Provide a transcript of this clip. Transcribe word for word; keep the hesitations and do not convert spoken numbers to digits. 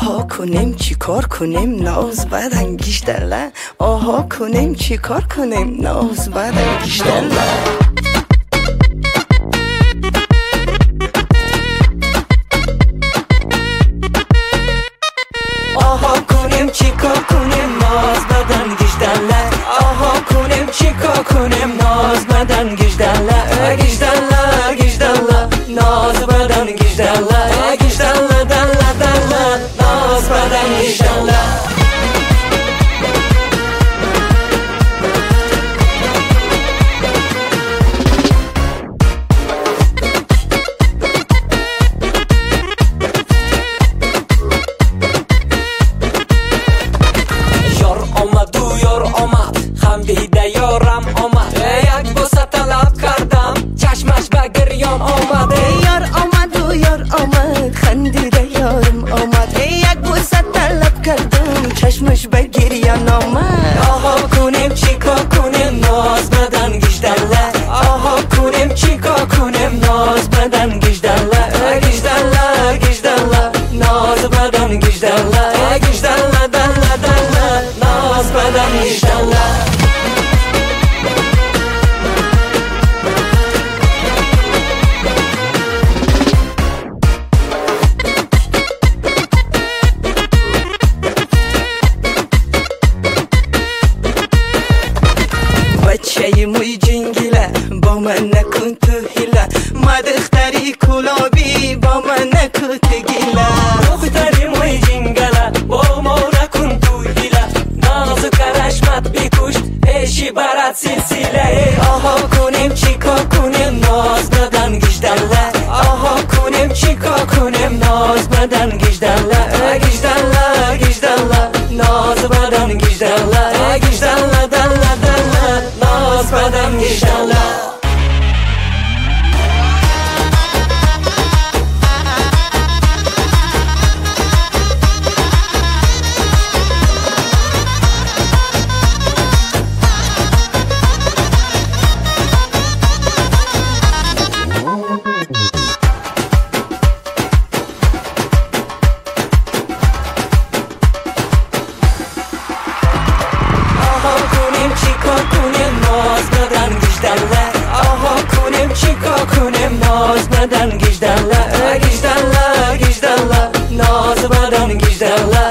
آها کنیم چی کار کنیم ناز بعد انگیش دله. آها کنیم چی کار کنیم ناز بعد انگیش دله. آها کنیم چی کار کنیم ناز بدن گیشدله. آها کنیم چی کار کنیم ناز بدن گیشدله. گیشدله گیشدله ناز بدن گیشدله. گیشدله دله دله ناز بدن گیشدله. دیده یارم آمد یک بوسه طلب کردم چشمش به گریان آمد. یار آمد و یار آمد خندیده یارم آمد. یک بوسه طلب کردم چشمش به گریان آمد. آها کنیم چی کار کنیم ناز بدن گیشدله. آها کنیم چی کار کنیم ناز بدن گیشدله. گیشدله گیشدله ناز بدن گیشدله. گیشدله دله دله ناز بدن گیشدله. بچه موی جنگیله با من نکن تو هیله. مدختری کلابی با من نکن تو گیله. دختری موی جنگله با ما نکن تو هیله. نازو کرشمت بیکوش پیشی برات سلسله. آها کنیم چی کار کنیم ناز بدن گیشدله. آها کنیم چی کار کنیم ناز بدن گیشدله. گیشدله گیشدله ناز بدن گیشدله. گیشدله دله دله ناز بدن گیشدله. آها کنیم چی کار کنیم ناز بدن گیشدله. گیشدله گیشدله ناز بدن گیشدله.